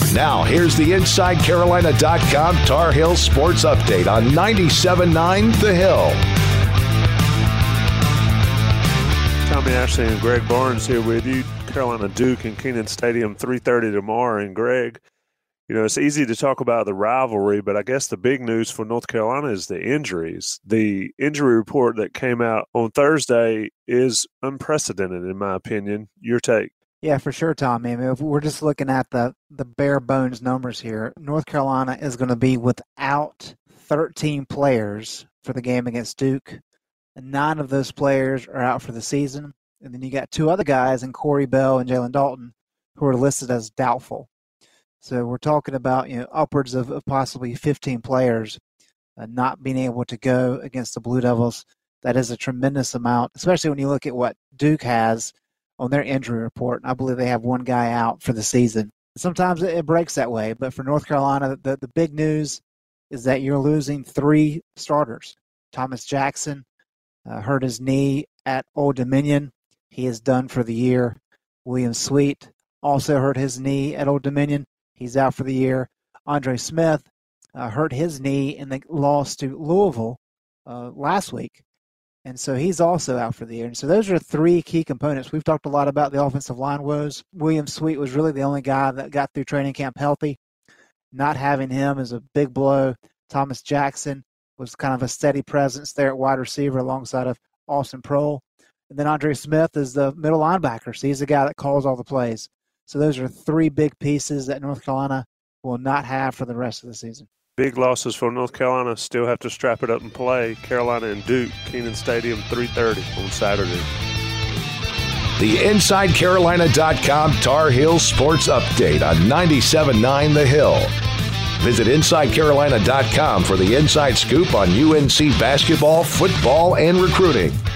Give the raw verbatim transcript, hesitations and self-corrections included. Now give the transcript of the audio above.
Now, here's the Inside Carolina dot com Tar Heel Sports Update on ninety-seven point nine The Hill. Tommy Ashley and Greg Barnes here with you. Carolina Duke in Kenan Stadium, three thirty tomorrow. And Greg, you know, it's easy to talk about the rivalry, but I guess the big news for North Carolina is the injuries. The injury report that came out on Thursday is unprecedented, in my opinion. Your take? Yeah, for sure, Tommy. I mean, if we're just looking at the, the bare bones numbers here, North Carolina is going to be without thirteen players for the game against Duke. And nine of those players are out for the season. And then you got two other guys in Corey Bell and Jalen Dalton who are listed as doubtful. So we're talking about, you know, upwards of, of possibly fifteen players uh, not being able to go against the Blue Devils. That is a tremendous amount, especially when you look at what Duke has on their injury report. I believe they have one guy out for the season. Sometimes it breaks that way, but for North Carolina, the, the big news is that you're losing three starters. Thomas Jackson uh, hurt his knee at Old Dominion. He is done for the year. William Sweet also hurt his knee at Old Dominion. He's out for the year. Andre Smith uh, hurt his knee in the loss to Louisville uh, last week. And so he's also out for the year. And so those are three key components. We've talked a lot about the offensive line woes. William Sweet was really the only guy that got through training camp healthy. Not having him is a big blow. Thomas Jackson was kind of a steady presence there at wide receiver alongside of Austin Prohl. And then Andre Smith is the middle linebacker. So he's the guy that calls all the plays. So those are three big pieces that North Carolina will not have for the rest of the season. Big losses for North Carolina. Still have to strap it up and play. Carolina and Duke, Kenan Stadium, three thirty on Saturday. The Inside Carolina dot com Tar Heel Sports Update on ninety-seven point nine The Hill. Visit Inside Carolina dot com for the inside scoop on U N C basketball, football, and recruiting.